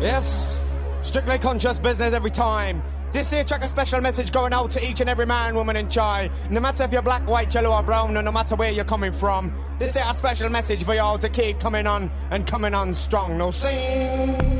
Yes, strictly conscious business every time. This here track a special message going out to each and every man, woman and child. No matter if you're black, white, yellow or brown, no matter where you're coming from. This here a special message for y'all to keep coming on and coming on strong. No sing.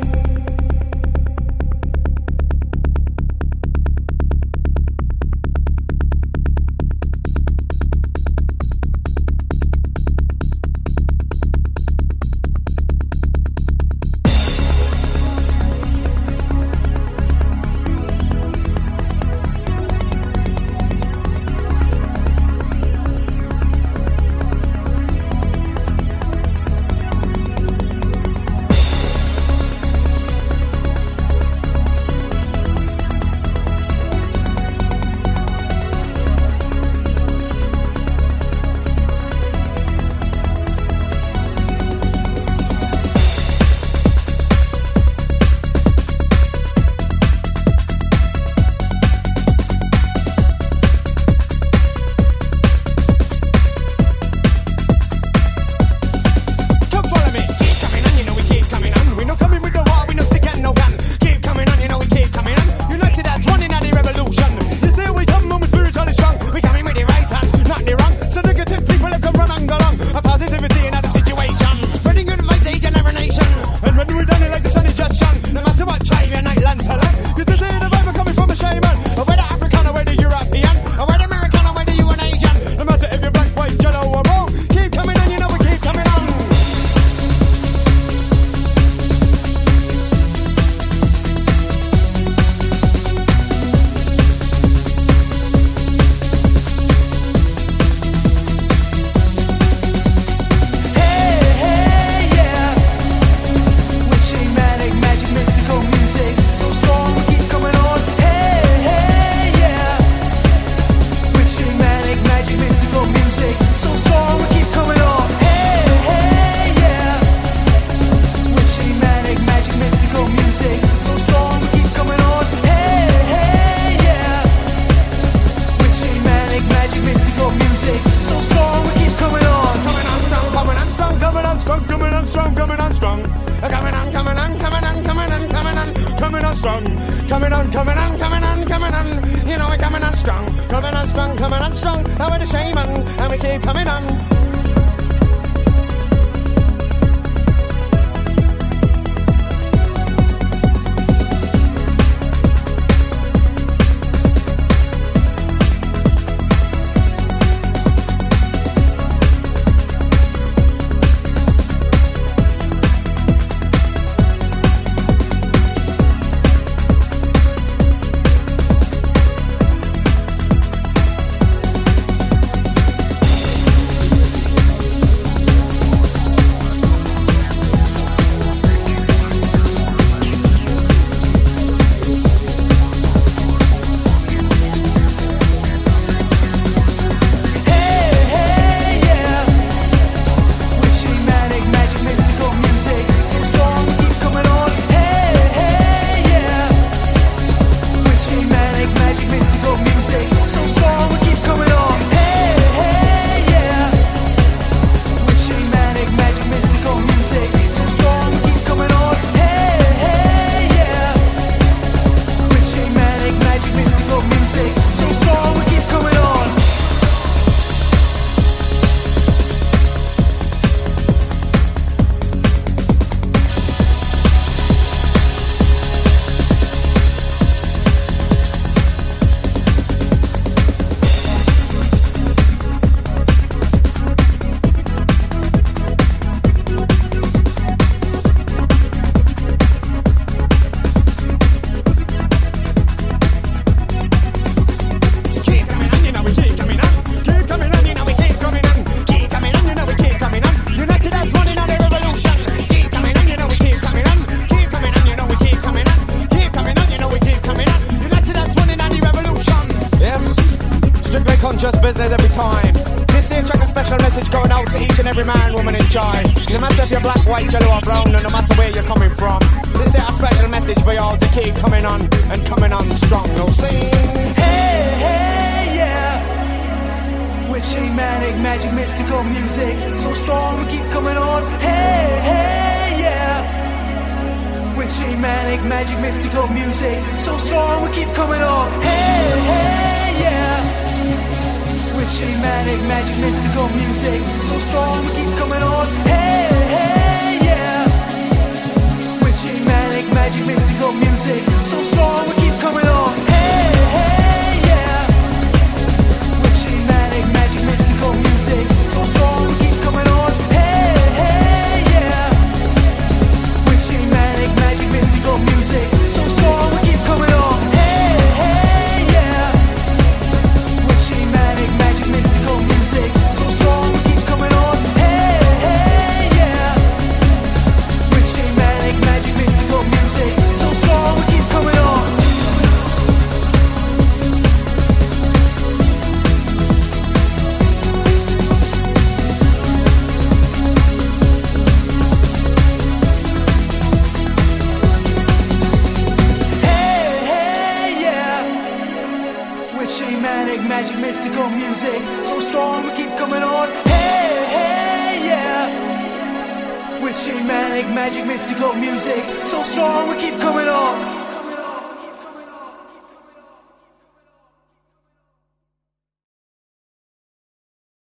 Conscious business every time. This here track a special message going out to each and every man, woman and child. No matter if you're black, white, yellow or brown, no matter where you're coming from. This here a special message for y'all to keep coming on and coming on strong. No sing. Hey, hey, yeah. Witchy, manic, magic, mystical music. So strong we keep coming on. Hey, hey, yeah. witchy, manic, magic, mystical music. So strong we keep coming on. Hey, hey, yeah. Witchy, manic, magic, mystical music. So strong we keep coming on. Hey, hey, yeah. Witchy, manic, magic, mystical music. So strong we keep coming on. Hey, hey, yeah. Witchy, manic, magic, mystical music. So strong we keep coming on. Hey, hey, yeah. Witchy, manic, magic, mystical music. So strong we keep coming on. Hey, hey, yeah. Witchy, manic, magic, mystical music. So strong we keep coming on. Hey, hey, yeah. Witchy, manic, magic, mystical music. So strong we keep coming on. Witchy, manic, magic, mystical music. So strong we keep coming on. Hey, hey, yeah. Witchy, manic, magic, mystical music. So strong we keep coming on.